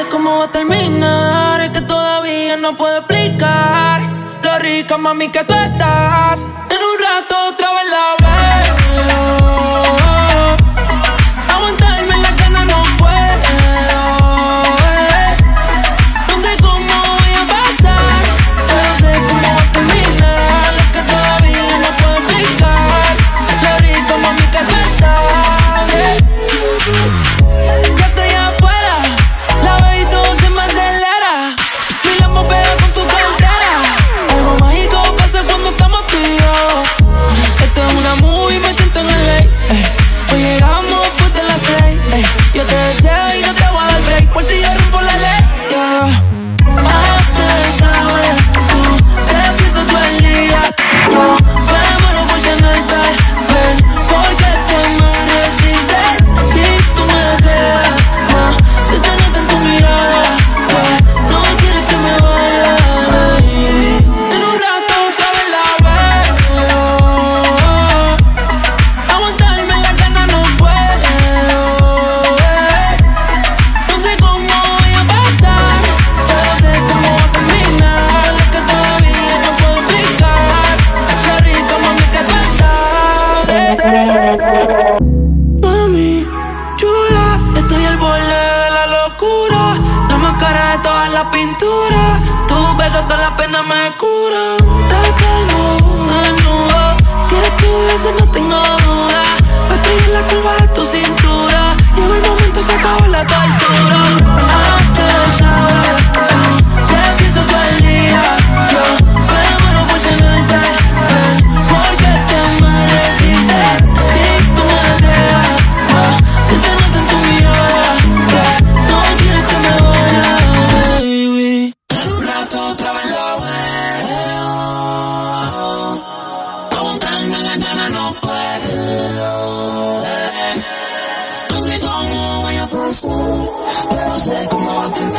cómo va a terminar, es que todavía no puedo explicar lo rica, mami, que tú estás. En un rato otra vez la veo. Aguantarme en la cana no puedo. No sé cómo voy a pasar, pero sé cómo va a terminar, es que todavía no puedo explicar lo rica, mami, que tú estás. Ya estoy afuera, la veo y todo se me acelera. Mi lambo pega con tu cartera. Algo mágico pasa cuando estamos tú y yo. Esto es una movie, me siento en LA. Hoy llegamos después de las 6. Yo te deseo y no te voy a dar break. Por ti yo rompo la ley. Sabes, tú te pienso todo el día. Yo me muero por tenerte. Ven, porque te me resistes. Si tú me deseas, se te nota en tu mirada que no quieres que me vaya, baby. En un rato otra vez la veo. Aguantarme en la cana no puedo. No sé cómo voy a pasar, pero sé cómo va a terminar, es que todavía no puedo explicar lo rico, mami, que tú estás. Mami, chula, estoy al borde de la locura. La más cara de todas las pinturas. Tus besos, todas las penas me curan. Te tengo desnudo. Quieres tu beso, no tengo duda. Me estoy en la curva de tu cintura. Llegó el momento, se acabó la tortura. ¿Qué sabes? Te pienso todo el día. Yo me muero por tenerte. Porque te me resistes. Si tú me deseas, se te nota en tu mirada que no quieres que me vaya, baby. En un rato otra vez la veo. Aguantarme en la cana no puedo. No sé cómo voy a pasar, pero sé cómo va a terminar.